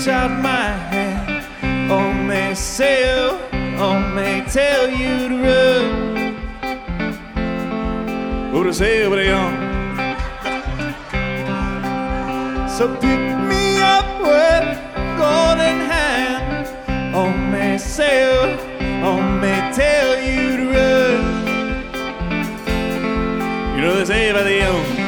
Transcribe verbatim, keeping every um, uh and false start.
reach out my hand, on may sail, on may tell you to run. Oh, to sail, but on. So pick me up with golden hand, on may sail, on may tell you to run. You know they say by the own.